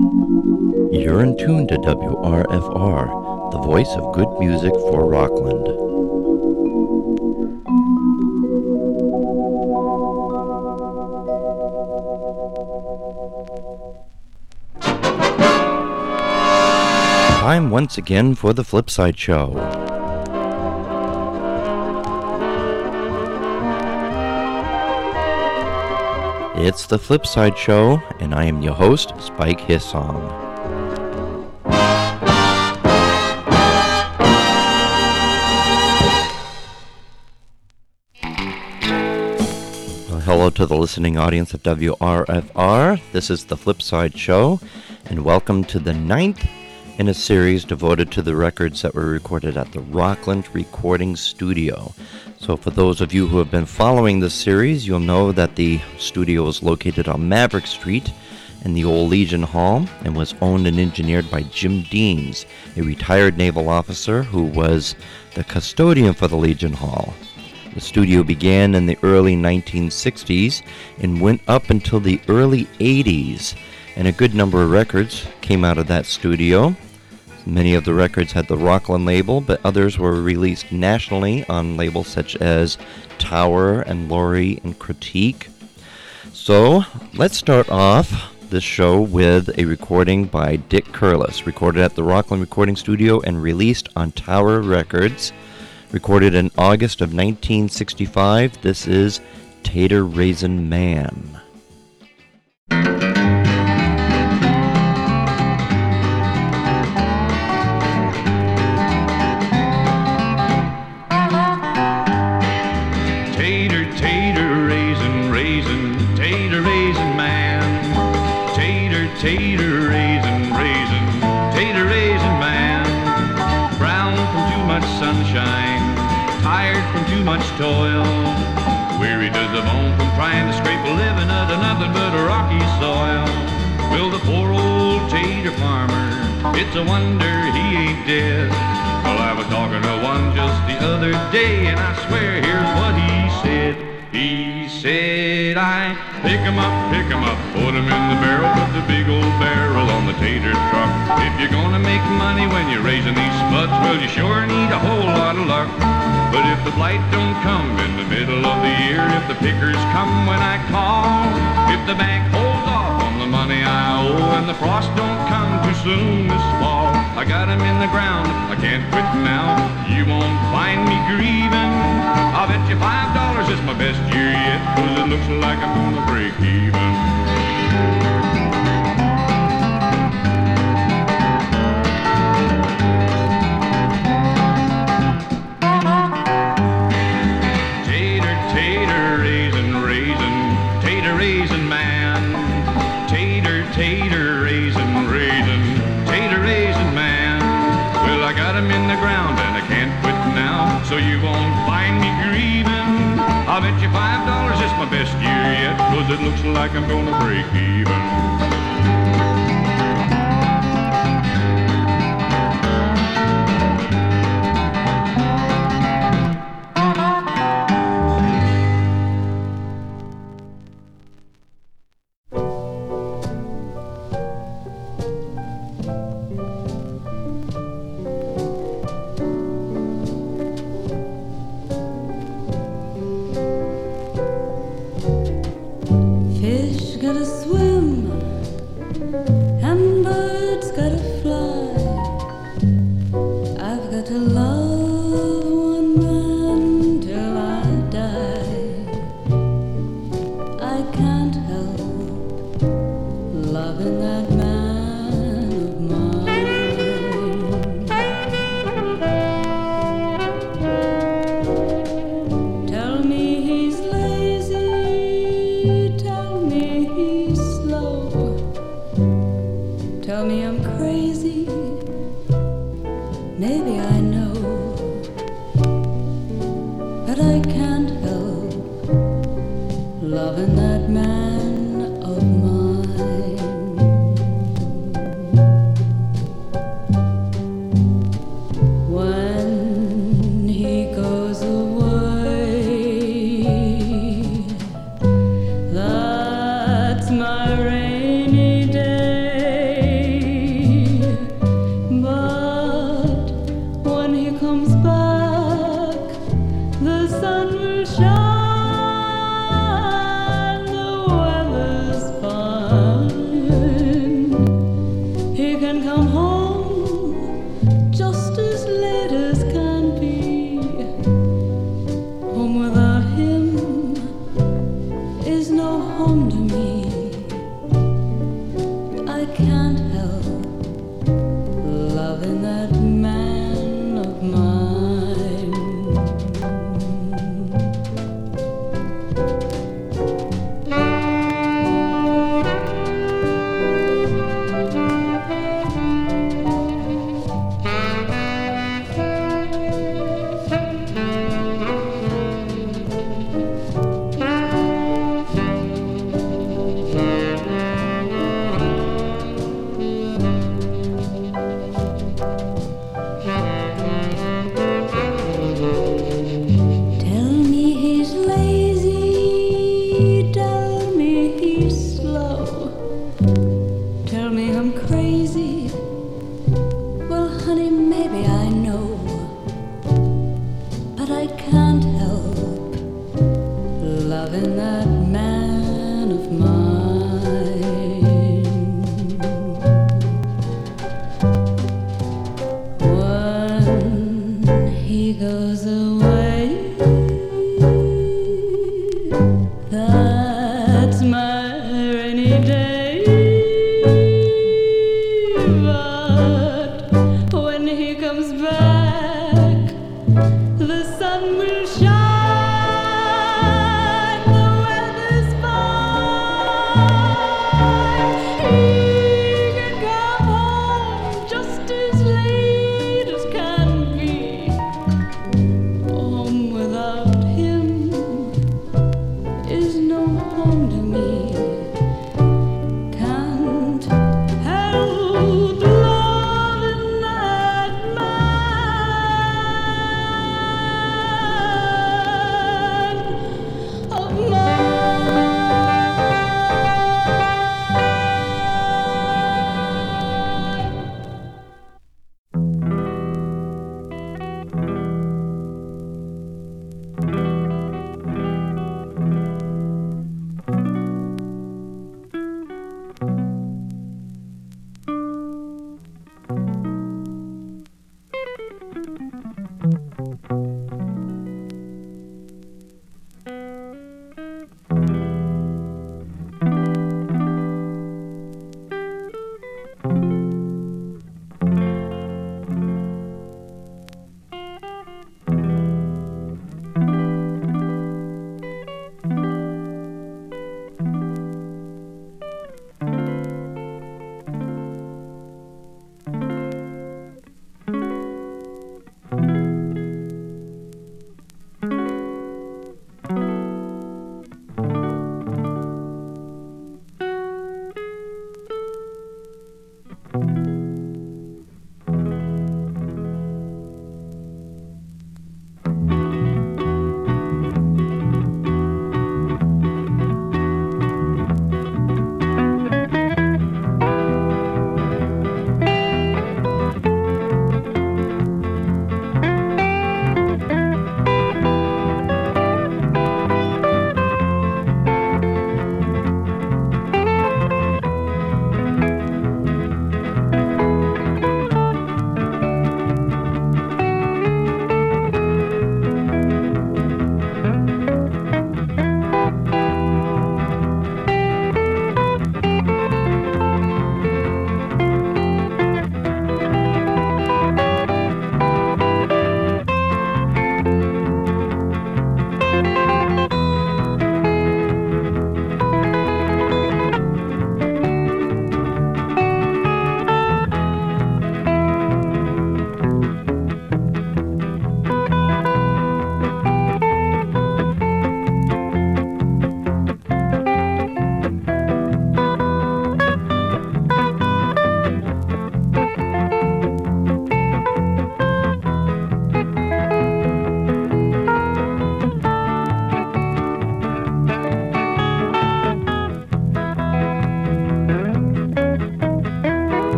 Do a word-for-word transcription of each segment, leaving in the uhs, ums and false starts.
You're in tune to W R F R, the voice of good music for Rockland. Time once again for the Flipside Show. It's the Flipside Show, and I am your host, Spike Hissong. Well, hello to the listening audience of W R F R. This is the Flipside Show, and welcome to the ninth in a series devoted to the records that were recorded at the Rockland Recording Studio. So for those of you who have been following this series, you'll know that the studio is located on Maverick Street in the old Legion Hall and was owned and engineered by Jim Deans, a retired naval officer who was the custodian for the Legion Hall. The studio began in the early nineteen sixties and went up until the early eighties, and a good number of records came out of that studio. Many of the records had the Rockland label, but others were released nationally on labels such as Tower and Laurie and Critique. So let's start off this show with a recording by Dick Curless, recorded at the Rockland Recording Studio and released on Tower Records. Recorded in August of nineteen sixty-five, this is Tater Raisin Man. Tater raisin, raisin, tater raisin man. Brown from too much sunshine, tired from too much toil, weary to the bone from trying to scrape a living out of nothing but a rocky soil. Well, the poor old tater farmer, it's a wonder he ain't dead. Well, I was talking to one just the other day, and I swear here's what he said. He said, I pick 'em up, pick 'em up, put 'em in the barrel, put the big old barrel on the tater truck. If you're gonna make money when you're raising these spuds, well, you sure need a whole lot of luck. But if the blight don't come in the middle of the year, if the pickers come when I call, if the bank holds off on the money I owe, and the frost don't come too soon this fall, I got 'em in the ground, I can't quit now. You won't find me grieving. I'll bet you five dollars it's my best year yet, 'cause it looks like I'm gonna break even. Tater, tater, raisin, raisin, tater, raisin man. Tater, tater, raisin, raisin, tater, raisin man. Well, I got 'em in the ground and I can't quit now, so you won't find me grieving. I'll bet you five dollars it's my best year yet, 'cause it looks like I'm gonna break even. Fish gotta swim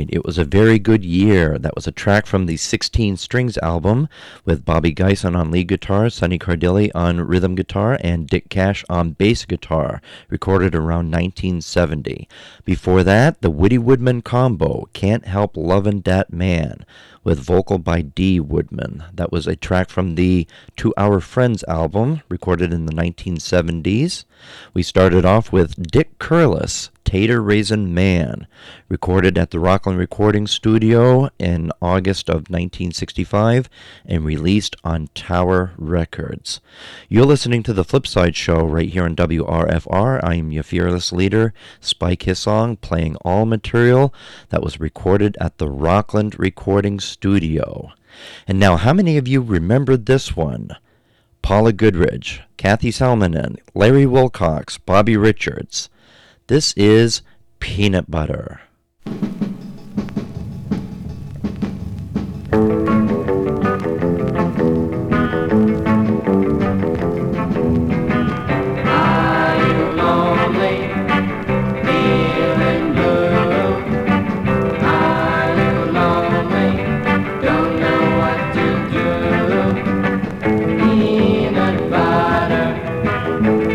It Was a Very Good Year. That was a track from the sixteen Strings album with Bobby Geisen on lead guitar, Sonny Cardilli on rhythm guitar, and Dick Cash on bass guitar, recorded around nineteen seventy. Before that, the Woody Woodman combo, Can't Help Lovin' Dat Man, with vocal by Dee Woodman. That was a track from the To Our Friends album, recorded in the nineteen seventies. We started off with Dick Curless, Tater Raisin Man, recorded at the Rockland Recording Studio in August of nineteen sixty-five and released on Tower Records. You're listening to the Flipside Show right here on W R F R. I am your fearless leader, Spike Hissong, playing all material that was recorded at the Rockland Recording Studio. And now, how many of you remembered this one? Paula Goodridge, Kathy Salmonen, Larry Wilcox, Bobby Richards. This is Peanut Butter.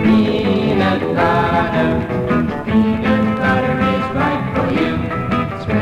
Peanut butter is right for you.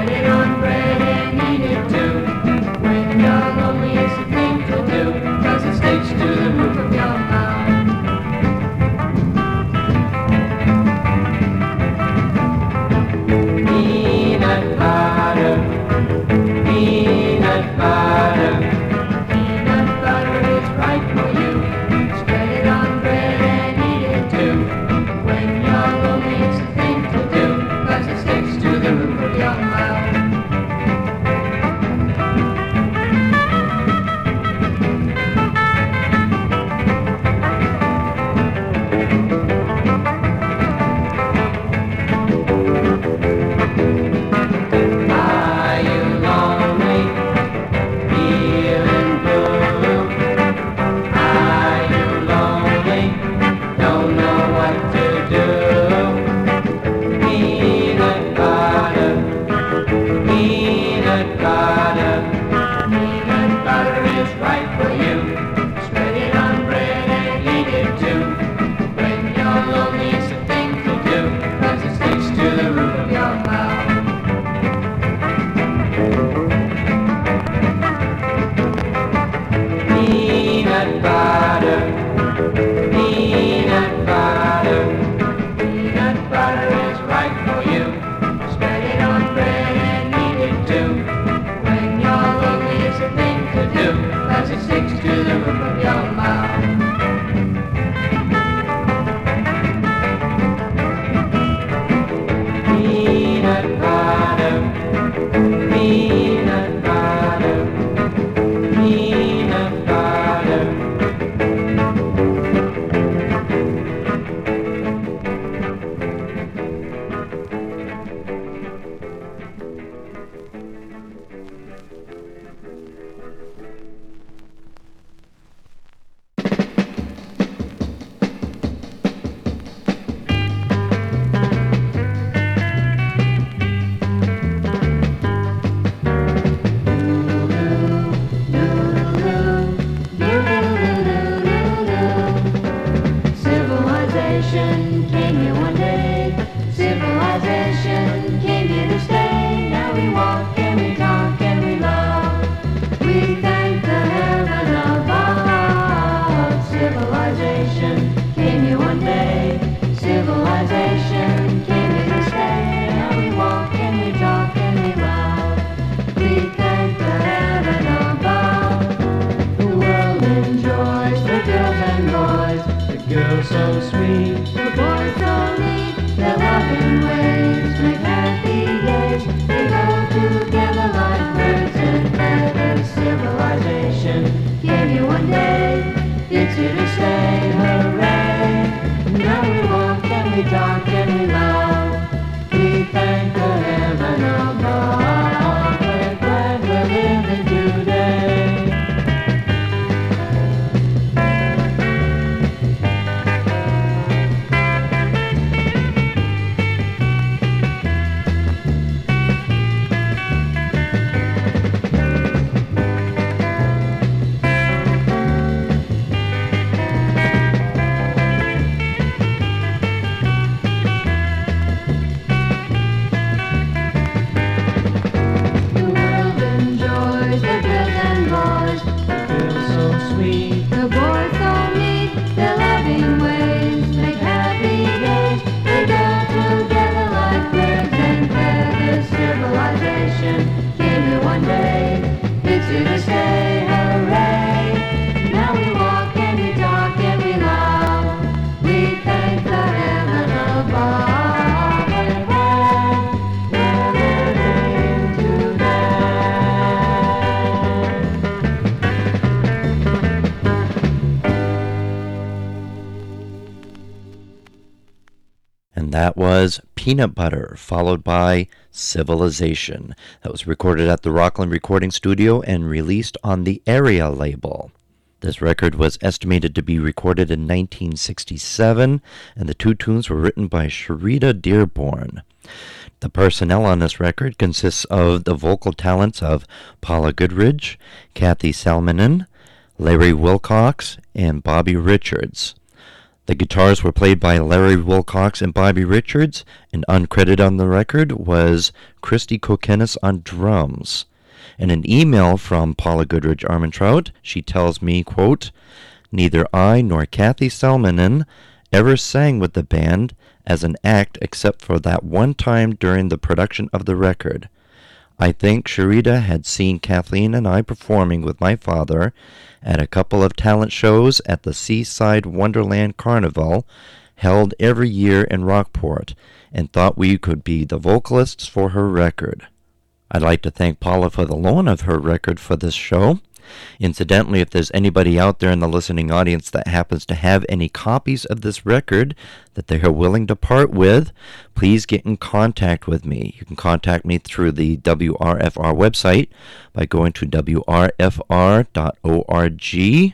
And that was Peanut Butter, followed by Civilization. That was recorded at the Rockland Recording Studio and released on the Area label. This record was estimated to be recorded in nineteen sixty-seven, and the two tunes were written by Sharita Dearborn. The personnel on this record consists of the vocal talents of Paula Goodrich, Kathy Salminen, Larry Wilcox, and Bobby Richards. The guitars were played by Larry Wilcox and Bobby Richards, and uncredited on the record was Christy Kokenis on drums. In an email from Paula Goodrich Armentrout, she tells me, quote, "Neither I nor Kathy Salminen ever sang with the band as an act except for that one time during the production of the record. I think Sharita had seen Kathleen and I performing with my father at a couple of talent shows at the Seaside Wonderland Carnival held every year in Rockport and thought we could be the vocalists for her record." I'd like to thank Paula for the loan of her record for this show. Incidentally, if there's anybody out there in the listening audience that happens to have any copies of this record that they are willing to part with, please get in contact with me. You can contact me through the W R F R website by going to W R F R dot org,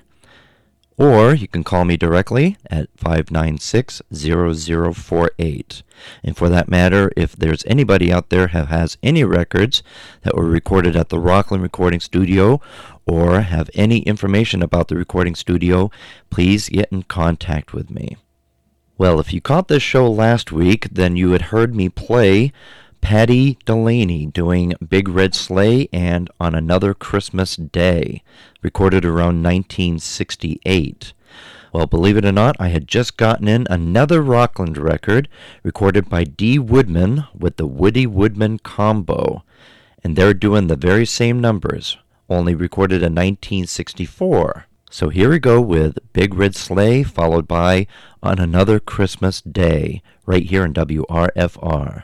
or you can call me directly at five nine six, zero zero four eight. And for that matter, if there's anybody out there who has any records that were recorded at the Rockland Recording Studio or have any information about the recording studio, please get in contact with me. Well, if you caught this show last week, then you had heard me play Patty Delaney doing Big Red Sleigh and On Another Christmas Day, recorded around nineteen sixty-eight. Well, believe it or not, I had just gotten in another Rockland record recorded by Dee Woodman with the Woody Woodman Combo, and they're doing the very same numbers, only recorded in nineteen sixty-four. So here we go with Big Red Sleigh, followed by On Another Christmas Day, right here in W R F R.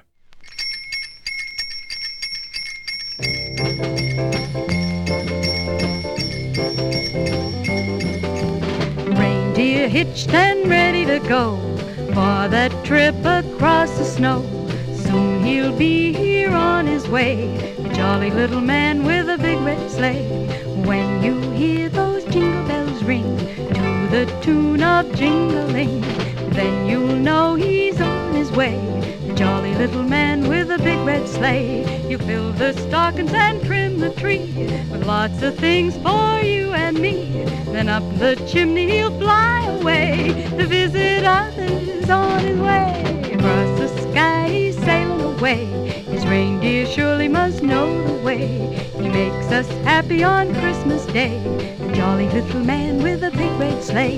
Reindeer hitched and ready to go for that trip across the snow. Soon he'll be here on his way, a jolly little man with a big red sleigh. When you hear those jingle bells ring to the tune of jingling, then you'll know he's on his way, a jolly little man with a big red sleigh. You fill the stockings and trim the tree with lots of things for you and me. Then up the chimney he'll fly away to visit others on his way. Across the sky he's sailing away, his reindeer surely must know the way. He makes us happy on Christmas Day, a jolly little man with a big red sleigh.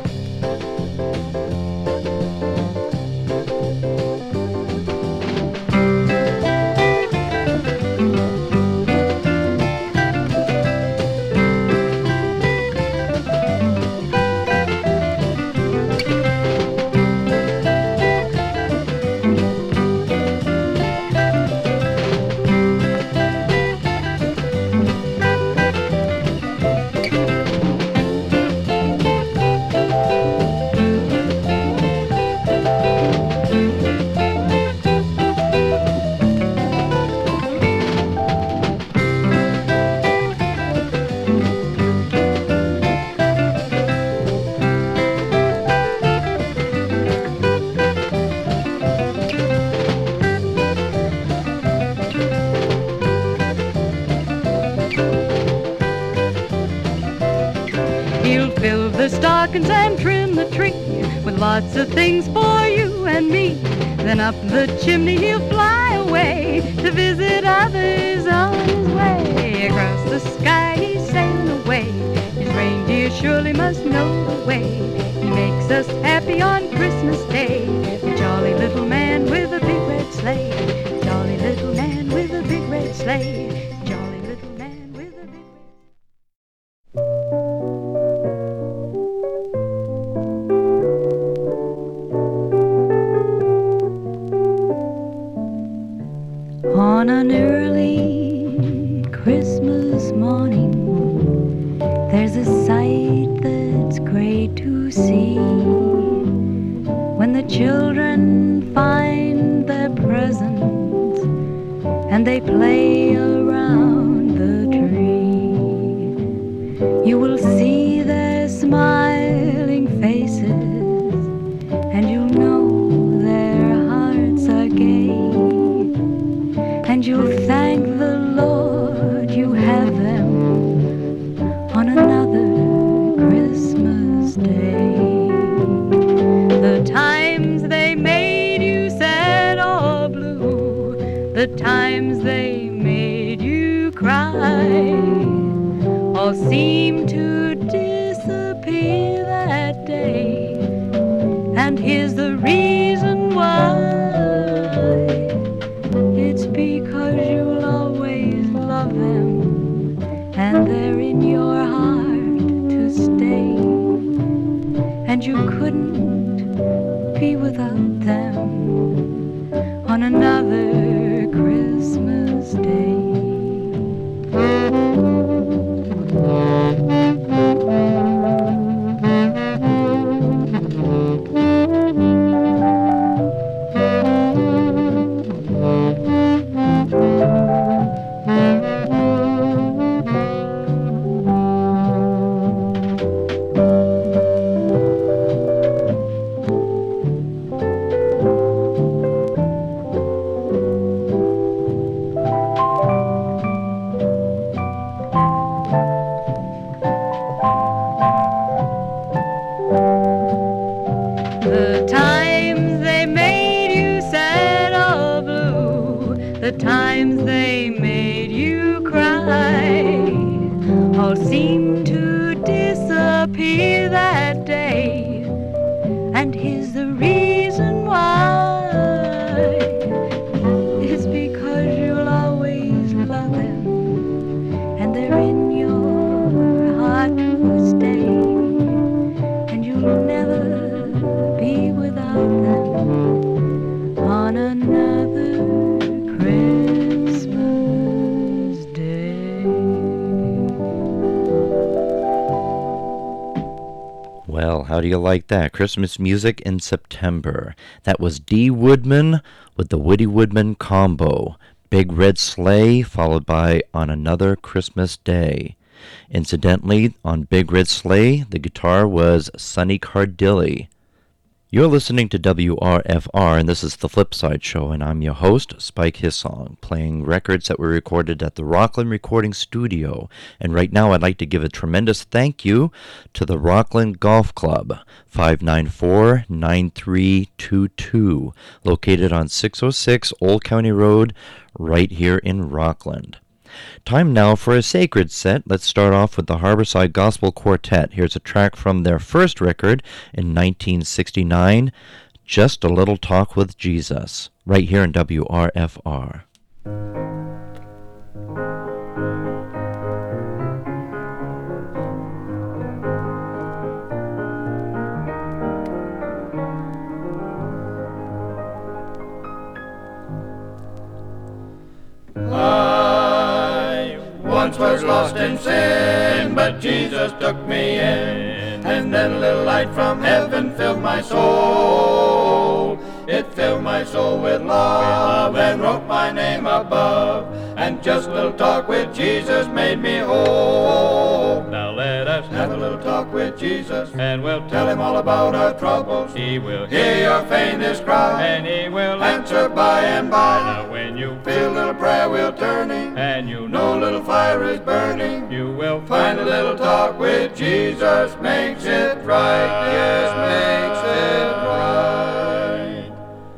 Stockings and trim the tree with lots of things for you and me. Then up the chimney he'll fly away to visit others on his way. Across the sky he's sailing away, his reindeer surely must know the way. He makes us happy on Christmas Day, a jolly little man with a big red sleigh. Jolly little man with a big red sleigh. Jolly little man with a big red sleigh. On an early Christmas morning, there's a sight that's great to see. When the children find they play around the tree. You will see their smiling faces, and you'll know their hearts are gay. And you'll thank the Lord you have them on another Christmas day. The times they made you sad or blue, the times they made you cry, all seem to disappear that day. And here's the reason why. It's because you'll always love them, and they're in your heart to stay. And you couldn't be without them on another Christmas day. The times they made you cry all seem to disappear that day. And here's the reason why. It's because you'll always love them, and they're in your heart to stay. And you'll never be without them on another Christmas Day. Well, how do you like that? Christmas music in September. That was Dee Woodman with the Woody Woodman Combo. Big Red Sleigh, followed by On Another Christmas Day. Incidentally, on Big Red Sleigh, the guitar was Sonny Cardilli. You're listening to W R F R, and this is the Flipside Show, and I'm your host, Spike Hissong, playing records that were recorded at the Rockland Recording Studio. And right now I'd like to give a tremendous thank you to the Rockland Golf Club, five nine four, nine three two two, located on six oh six Old County Road, right here in Rockland. Time now for a sacred set. Let's start off with the Harborside Gospel Quartet. Here's a track from their first record in nineteen sixty-nine, Just a Little Talk with Jesus, right here in W R F R. Once was lost in sin, but Jesus took me in, and then a little light from heaven filled my soul. It filled my soul with love and wrote my name above, and just a little talk with Jesus made me whole. Now let us have a little talk with Jesus, and we'll tell him all about our troubles. He will hear your faintest cry, and he will answer by and by. Now when you feel a little prayer wheel turning, and you know a little fire is burning, you will find a little talk with Jesus makes it right. Yes, makes it right.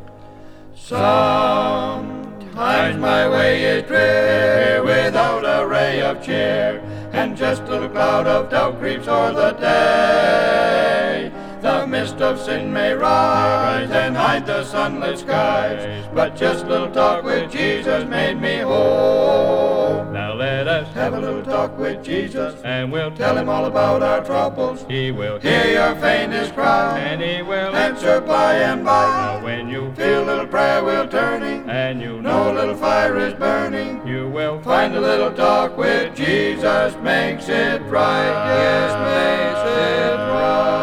Sometimes my way is drear without a ray of cheer, and just a little cloud of doubt creeps o'er the day. The mist of sin may rise and hide the sunlit skies, but just a little talk with Jesus made me whole. Now let us have a little talk with Jesus, and we'll tell him all about our troubles. He will hear your faintest cry, and he will answer by and by. Now when you feel a little prayer wheel turning, and you know a little fire is burning, you will find a little talk with Jesus makes it right. Yes, makes it right.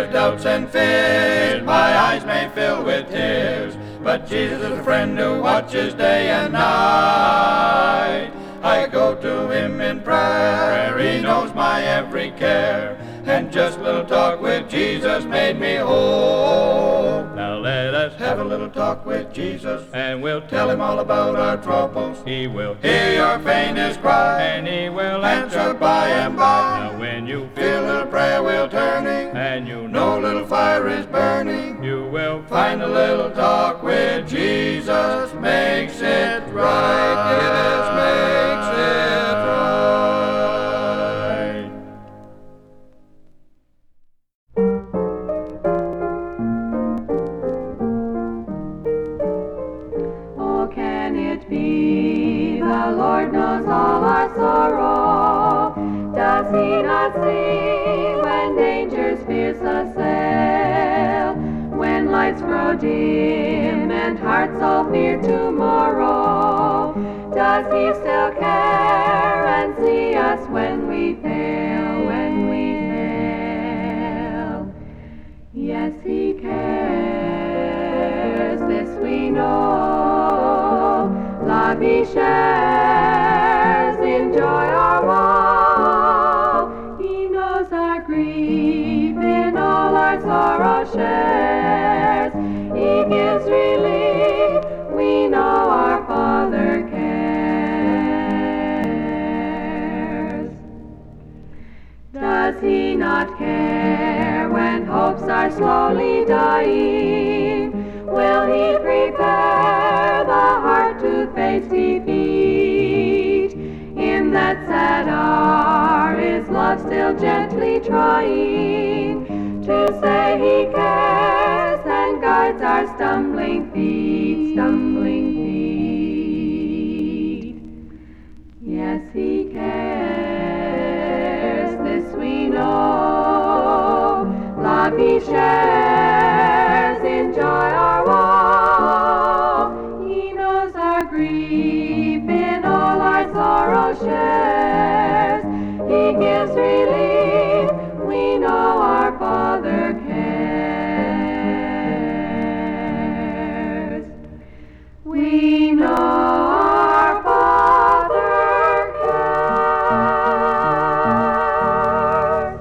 with doubts and fears, my eyes may fill with tears, but Jesus is a friend who watches day and night. I go to him in prayer, he knows my every care, and just a little talk with Jesus made me whole. Now let us Have a little talk with Jesus, and we'll tell him all about our troubles. He will Hear your faintest cry, and he will answer by and by. Now when you Feel a little prayer wheel turning, and you no know little fire is burning. you will Find a little talk with Jesus makes it right. Yes, makes it right. Oh, can it be the Lord knows all our sorrow? Does he not see when dangers fierce assail? When lights grow dim and hearts all fear tomorrow, does he still care and see us when we fail, when we fail? Yes, he cares, this we know. Love he shares in joy or woe. He knows our grief, in all our sorrow shares. He gives relief, we know our Father cares. Does he not care when hopes are slowly dying? Will he prepare the heart to face defeat? In that sad hour is love still gently trying to say he cares and guides our stumbling feet, stumbling feet. Yes, he cares, this we know. Love he shares in joy or woe. He knows our grief, in all our sorrow shares. He gives relief, we know our Father cares. We know our Father cares.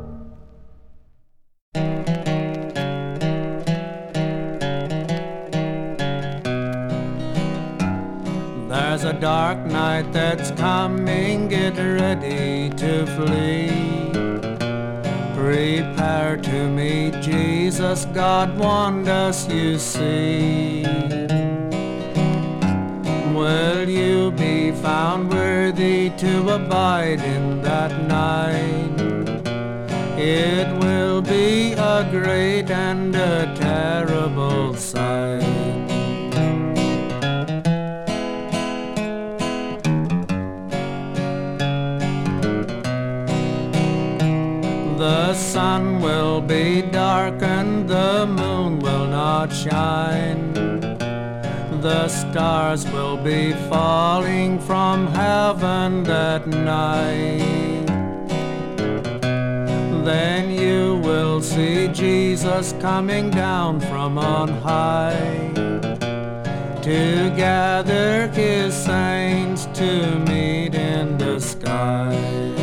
There's a dark night that's coming, get ready to flee. Prepare to meet Jesus, God warned us, you see. Will you be found worthy to abide in that night? It will be a great and a terrible sight. The sun will be darkened, the moon will not shine. The stars will be falling from heaven that night. Then you will see Jesus coming down from on high to gather his saints to meet in the sky.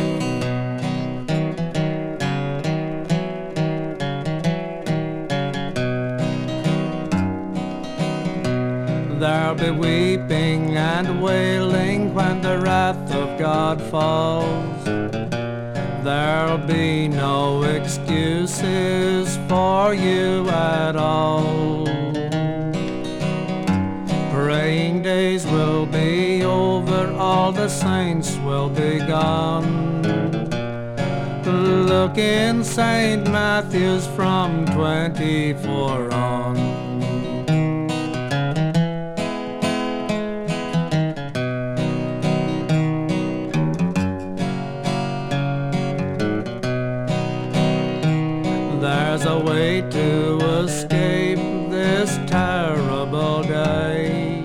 There'll be weeping and wailing when the wrath of God falls. There'll be no excuses for you at all. Praying days will be over, all the saints will be gone. Look in Saint Matthew's from twenty-four on. There's a way to escape this terrible day,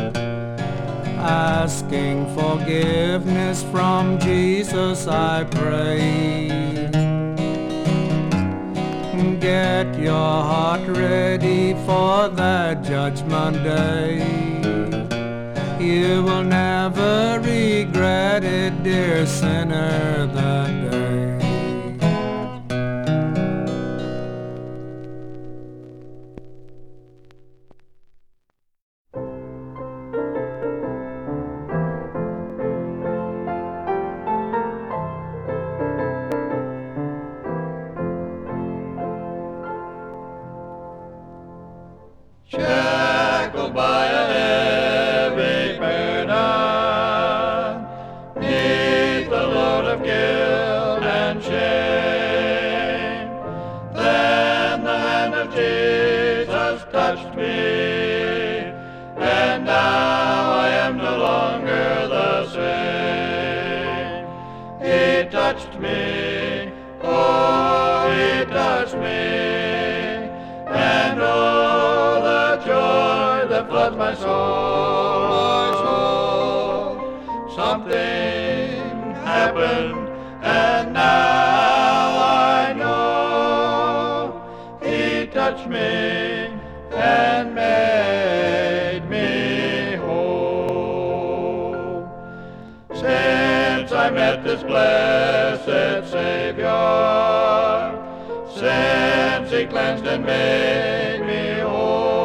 asking forgiveness from Jesus, I pray. get your heart ready for that judgment day. You will never regret it, dear sinner, that day. Shackled by a heavy burden, neath the load of guilt and shame, then the hand of Jesus touched me, and now I am no longer the same. He touched me, oh, he touched me, and oh, joy that floods my soul, my soul. Something happened, and now I know he touched me and made me whole. Since I met this blessed Savior, since he cleansed and made me whole,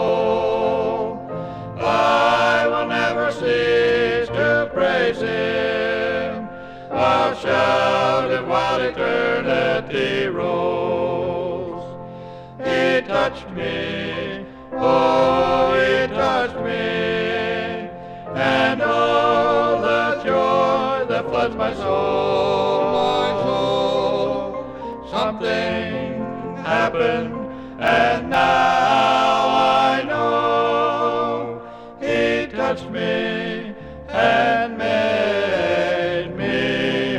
I will never cease to praise him. I'll shout it while eternity rolls. He touched me, oh, he touched me, and oh, the joy that floods my soul, my soul. Something happened, and now I know he touched me and made me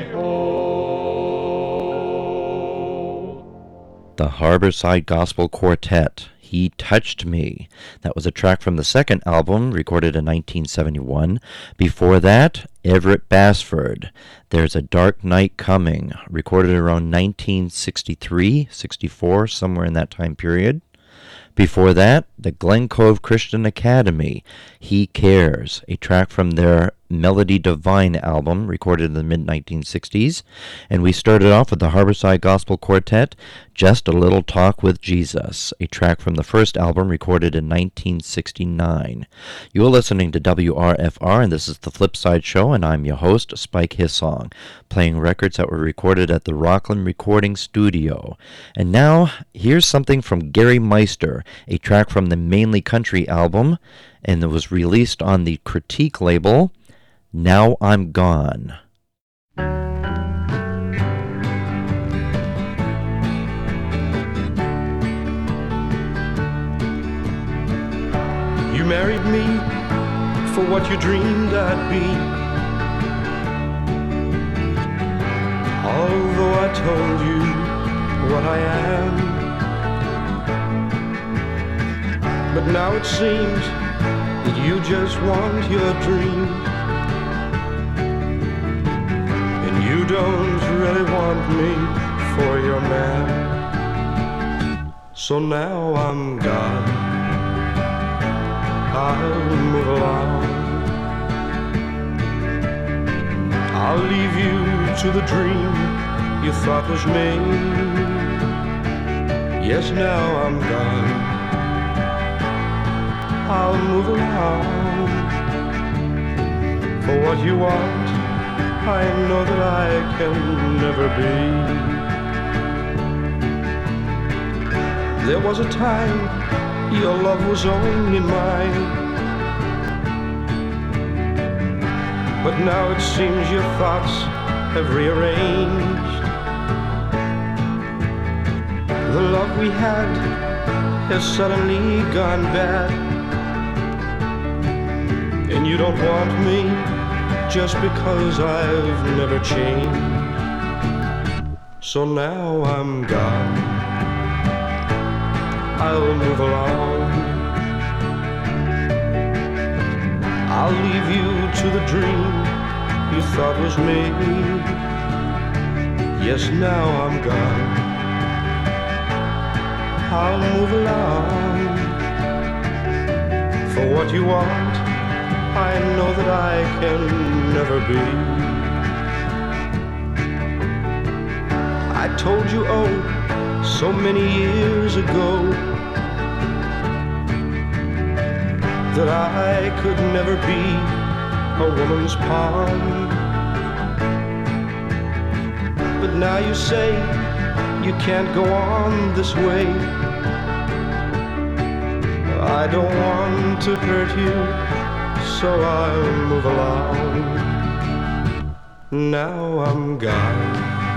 whole. The Harborside Gospel Quartet, He Touched Me. That was a track from the second album, recorded in nineteen seventy-one. Before that, Everett Basford, There's a Dark Night Coming, recorded around nineteen sixty-three, sixty-four, somewhere in that time period. Before that, the Glen Cove Christian Academy, He Cares, a track from their Melody Divine album, recorded in the mid nineteen sixties. And we started off with the Harborside Gospel Quartet, Just a Little Talk with Jesus, a track from the first album, recorded in nineteen sixty-nine. You're listening to W R F R, and this is the Flipside Show, and I'm your host, Spike Hissong, playing records that were recorded at the Rockland Recording Studio. And now, here's something from Gary Meister, a track from the Mainly Country album, and it was released on the Critique label, Now I'm Gone. You married me for what you dreamed I'd be. Although I told you what I am. But now it seems that you just want your dream, and you don't really want me for your man. So now I'm gone, I'll move along. I'll leave you to the dream you thought was me. Yes, now I'm gone, I'll move along. For what you want, I know that I can never be. There was a time your love was only mine, but now it seems your thoughts have rearranged. The love we had has suddenly gone bad, and you don't want me just because I've never changed. So now I'm gone, I'll move along. I'll leave you to the dream you thought was me. Yes, now I'm gone, I'll move along. For what you want, I know that I can never be. I told you, oh, so many years ago, that I could never be a woman's pawn. But now you say you can't go on this way. I don't want to hurt you, so I'll move along. Now I'm gone,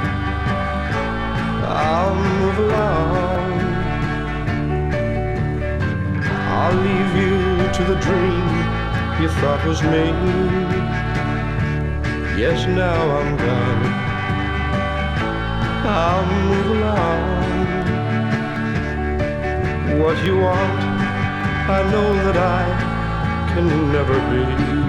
I'll move along. I'll leave you to the dream you thought was me. Yes, now I'm gone, I'll move along. What you want, I know that I can never be.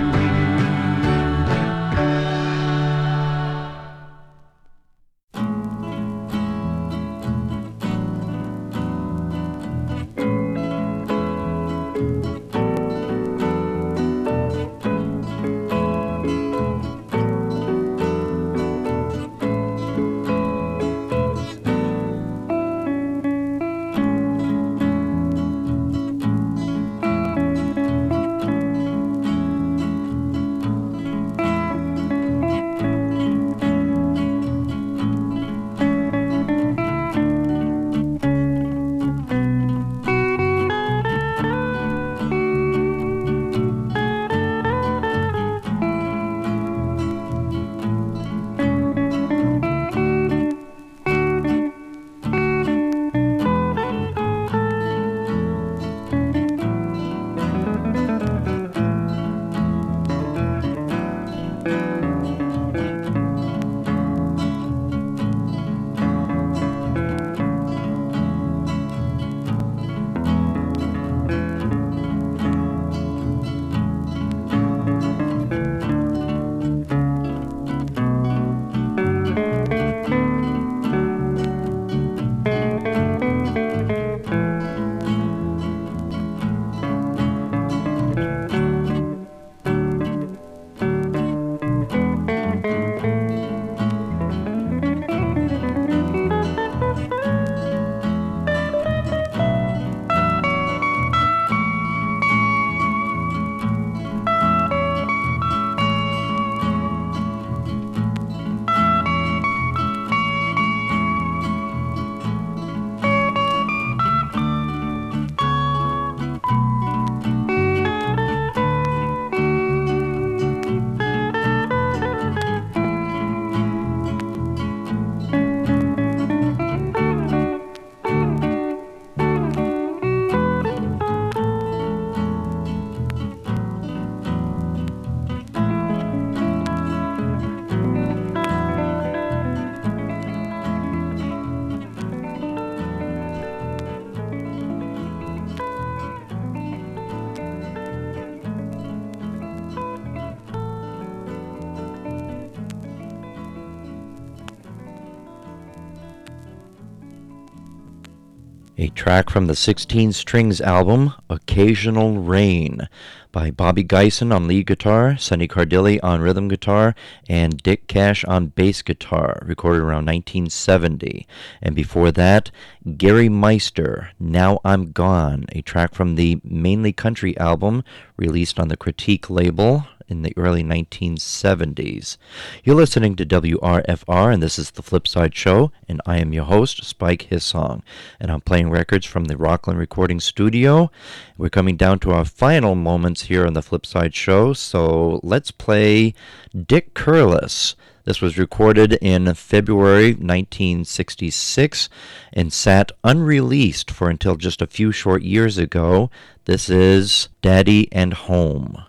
A track from the sixteen strings album, Occasional Rain, by Bobby Geisen on lead guitar, Sonny Cardilli on rhythm guitar, and Dick Cash on bass guitar, recorded around nineteen seventy. And before that, Gary Meister, Now I'm Gone, a track from the Mainly Country album, released on the Critique label in the early nineteen seventies. You're listening to W R F R, and this is the Flipside Show, and I am your host, Spike Hissong, and I'm playing records from the Rockland Recording Studio. We're coming down to our final moments here on the Flipside Show, so let's play Dick Curless. This was recorded in February nineteen sixty-six and sat unreleased for until just a few short years ago. This is Daddy and Home.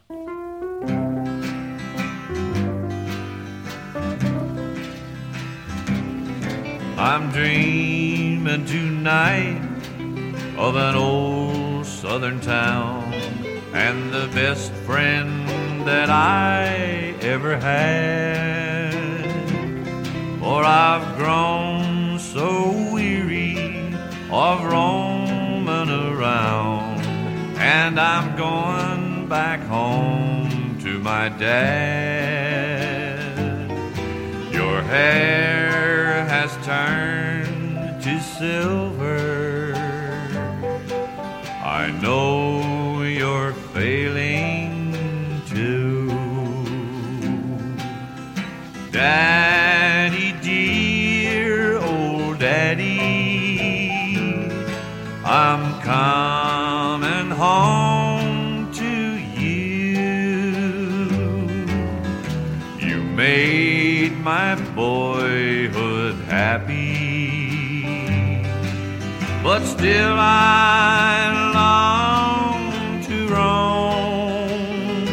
I'm dreaming tonight of an old southern town and the best friend that I ever had. For I've grown so weary of roaming I'm going back home to my dad. Your hair has turned to silver. I know you're failing too. Daddy, dear old daddy, I'm coming home to you. You made my boyhood happy, but still I long to roam.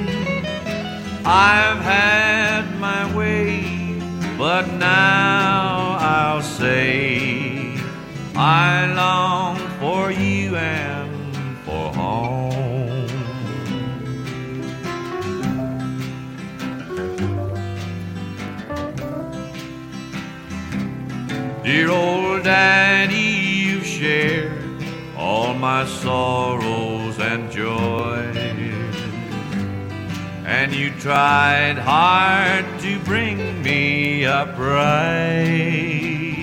I've had my way, but now I'll say I long for you and for home. Dear old daddy, you've shared all my sorrows and joys, and you tried hard to bring me up right.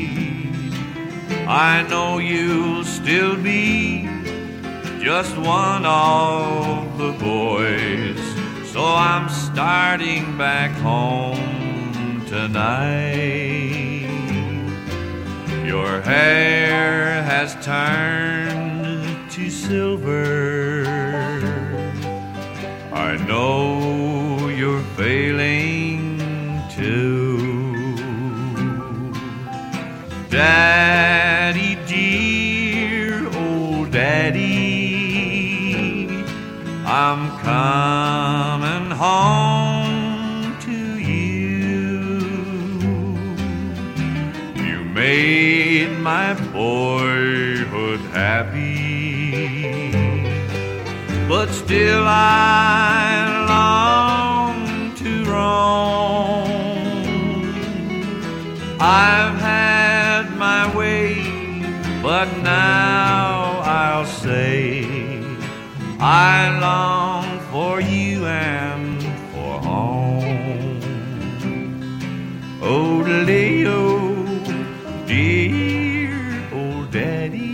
I know you'll still be just one of the boys, so I'm starting back home tonight. Your hair has turned to silver. I know you're failing too. Daddy, dear old daddy, I'm coming home to you. You made my boyhood happy, but still I long to roam. I've had my way, but now I'll say I long for you and for home. Oh, Leo, dear old daddy.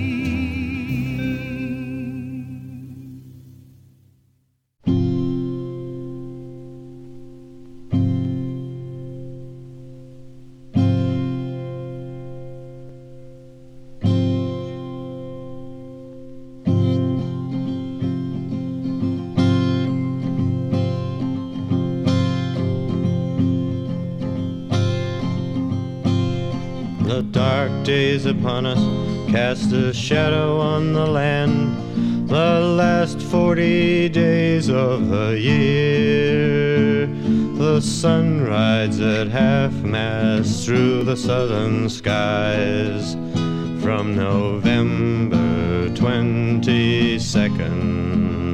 The dark days upon us cast a shadow on the land. The last forty days of the year, the sun rides at half-mast through the southern skies from November twenty-second.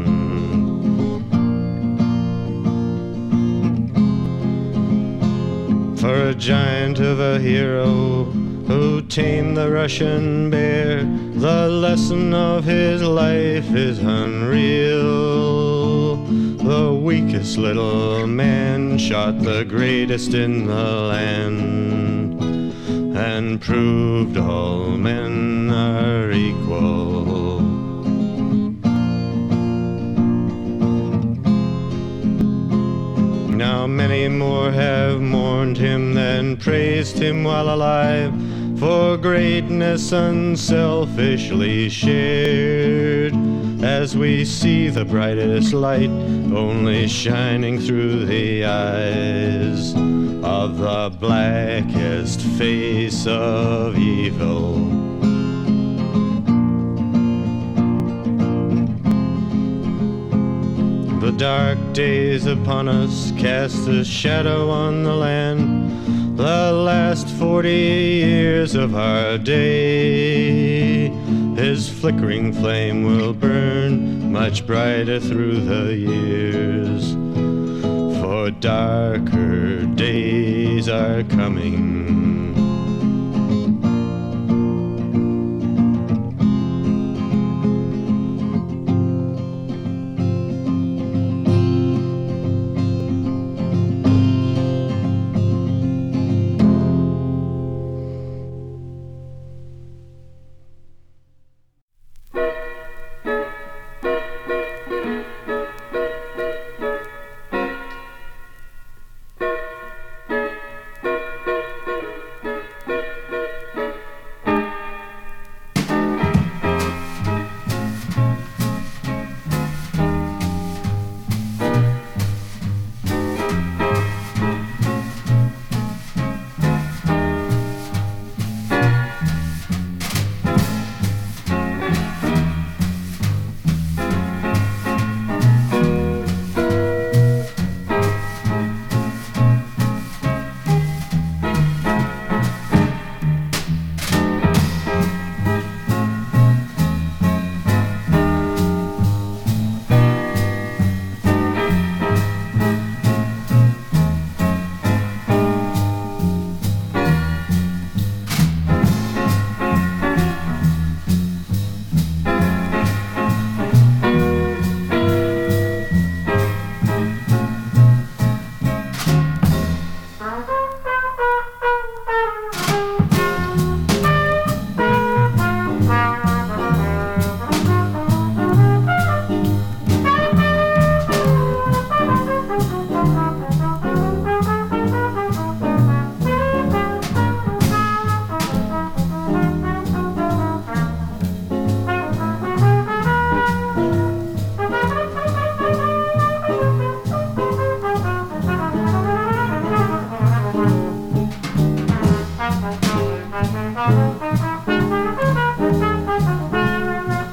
For a giant of a hero who tamed the Russian bear, the lesson of his life is unreal. The weakest little man shot the greatest in the land and proved all men are equal. Now many more have mourned him than praised him while alive, for greatness unselfishly shared, as we see the brightest light only shining through the eyes of the blackest face of evil. The dark days upon us cast a shadow on the land. The last forty years of our day, his flickering flame will burn much brighter through the years, for darker days are coming.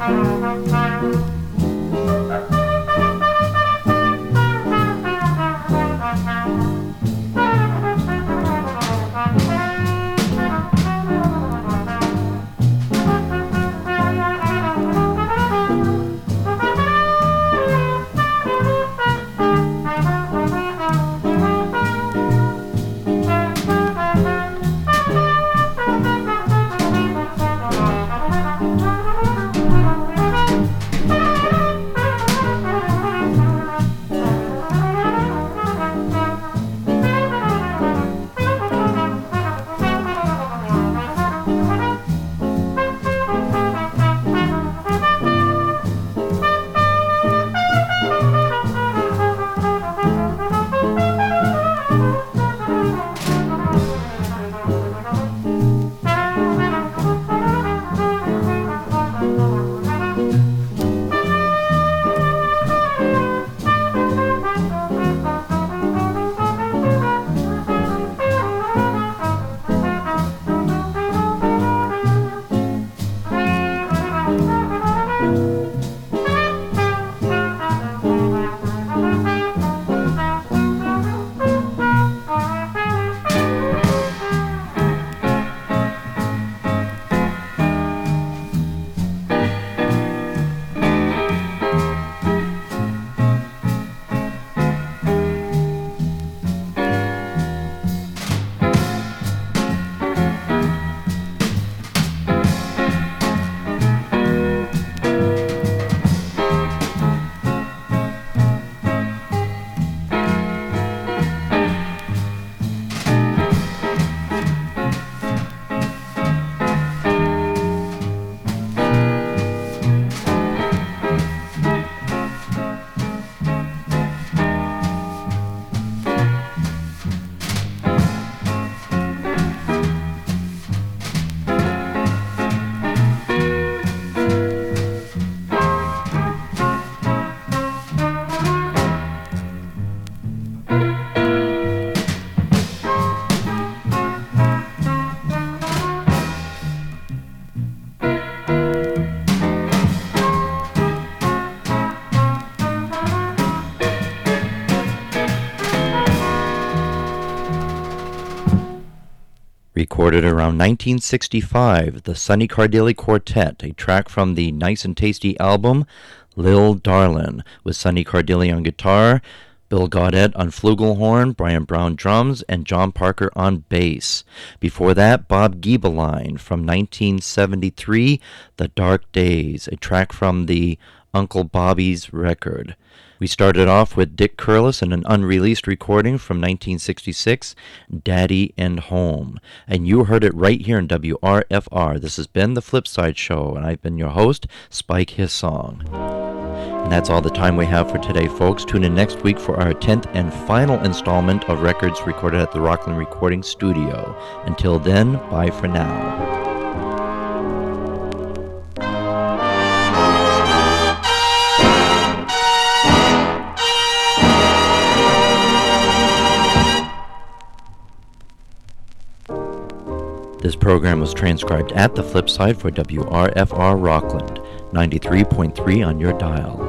Recorded around nineteen sixty-five, the Sonny Cardilli Quartet, a track from the Nice and Tasty album, Lil Darlin', with Sonny Cardilli on guitar, Bill Gaudette on flugelhorn, Brian Brown drums, and John Parker on bass. Before that, Bob Gibeline from nineteen seventy-three, The Dark Days, a track from the Uncle Bobby's record. We started off with Dick Curlis and an unreleased recording from nineteen sixty-six, Daddy and Home. And you heard it right here in W R F R. This has been The Flipside Show, and I've been your host, Spike His Song. And that's all the time we have for today, folks. Tune in next week for our tenth and final installment of records recorded at the Rockland Recording Studio. Until then, bye for now. This program was transcribed at the Flipside for W R F R Rockland, ninety-three point three on your dial.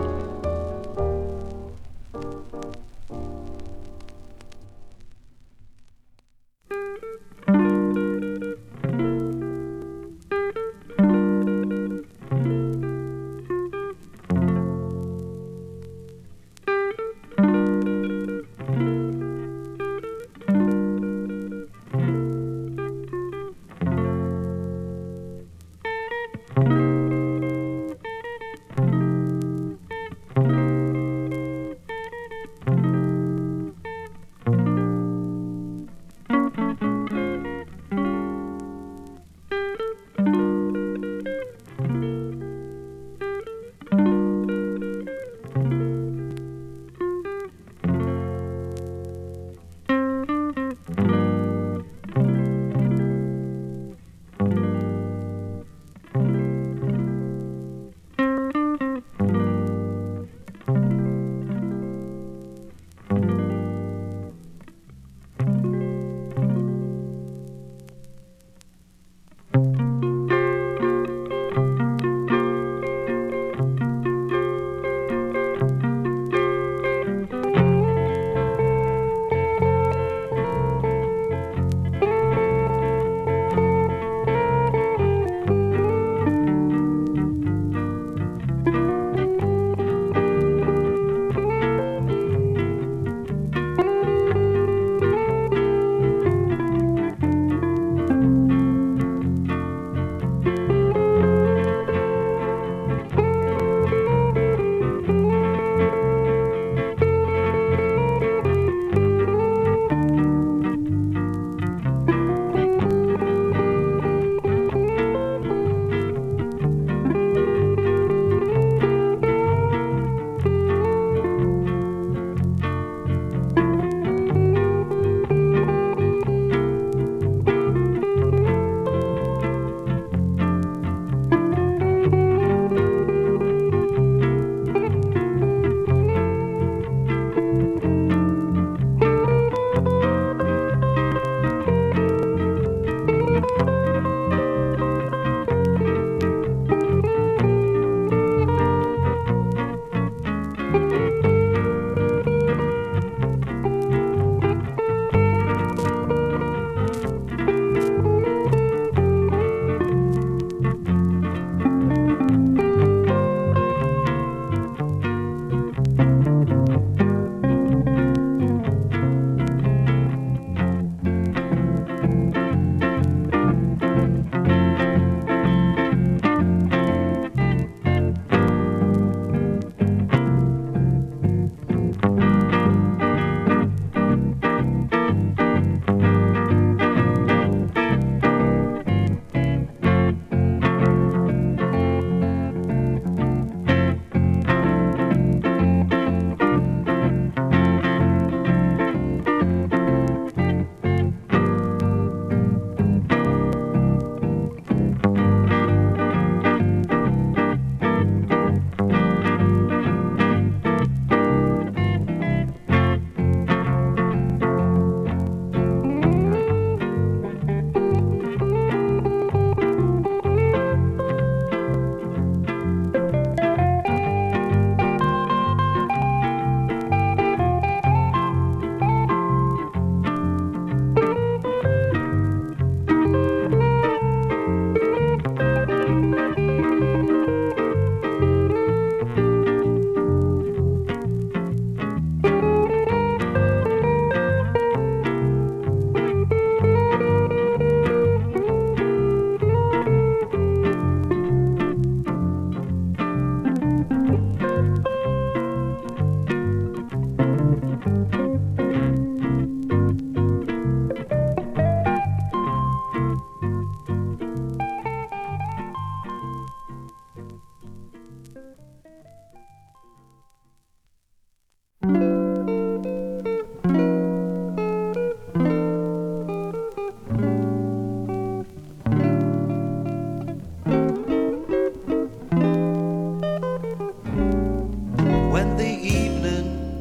When the evening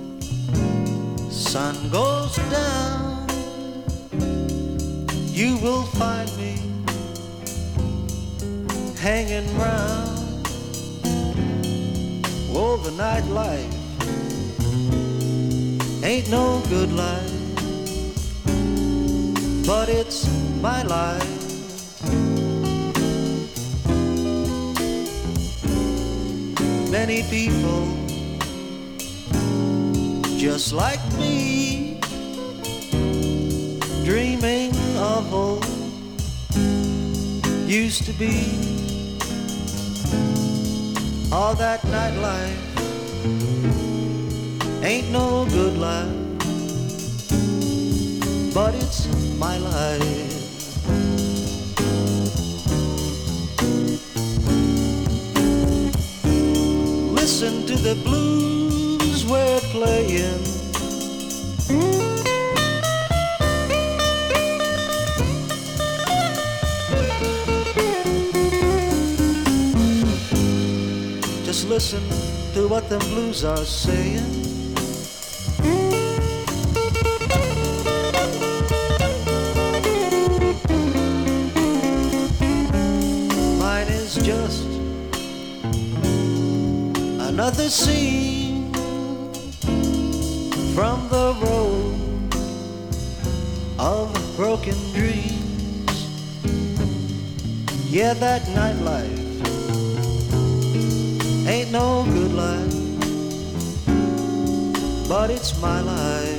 sun goes down, you will find me hanging round. Oh, the nightlife ain't no good life, but it's my life. Many people just like me, dreaming of hope used to be. All that nightlife ain't no good life, but it's my life. Listen to the blues we're playing. Just listen to what them blues are saying. Mine is just another scene from the road of broken dreams. Yeah, that nightlife ain't no good life, but it's my life.